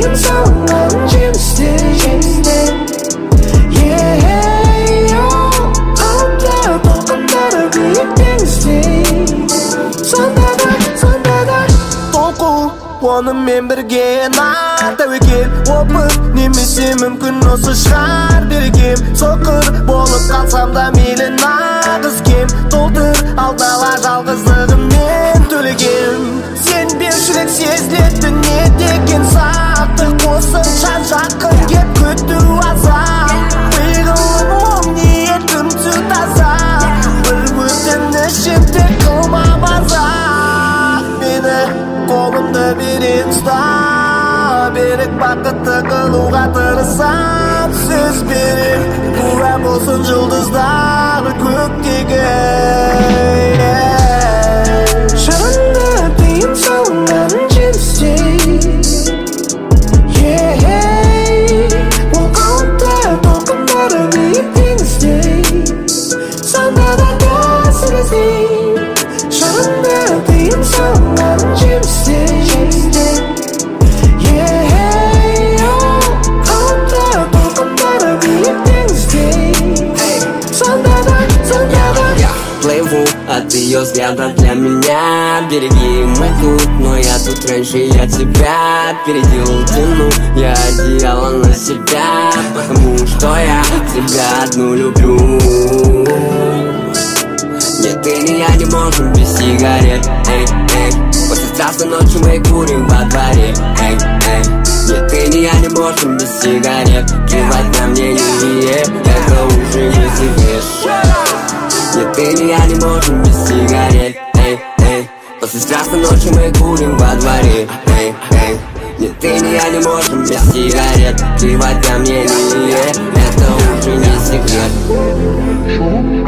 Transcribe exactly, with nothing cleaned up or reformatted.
им салған жемістей. Алда толқындары биік теңіздей. Сонда да, сонда да толқу онымен бірге нар тәуекел. Опыт немесе мүмкін осы шығар берекем. Соқыр болып қалсам да мейлі нағыз кем. Толтыр алдала жалғыздығыммен төлегем. Сенбеушілік сезіледі не деген сақтық. Қосынша жақын кеп күту азап. Пиғылым оң ниетім тү таза. Бір өтінішім тек қылма мазақ. Мені қолымды берен ұста. Берік бақытты қылуға тырысам. Сөз берем куә болсын жұлдыздар көктегі. Шырынды тыйым салынған жемістей. Ол қалыпты толқындары биік теңіздей. Сонда да кәсір іздей. Шырынды тыйым салынған жемістей. Плыву от ее взгляда для меня. Береги мы тут, но я тут раньше, я тебя опередил. Тяну я одеяло на себя, потому что я тебя одну люблю. Нет, ты и я не можем без сигарет. Эй, эй. После страстной ночи мы курим во дворе. Эй, эй. Нет, ты и я не можем без сигарет. Кивать на мнение, это уже не секрет. Нет, ты и я не можем без сигарет. Эй, эй. После страстной ночи мы курим во дворе. Эй, эй. Нет, ты и я не можем без сигарет. Кивать на мнение, это уже не секрет.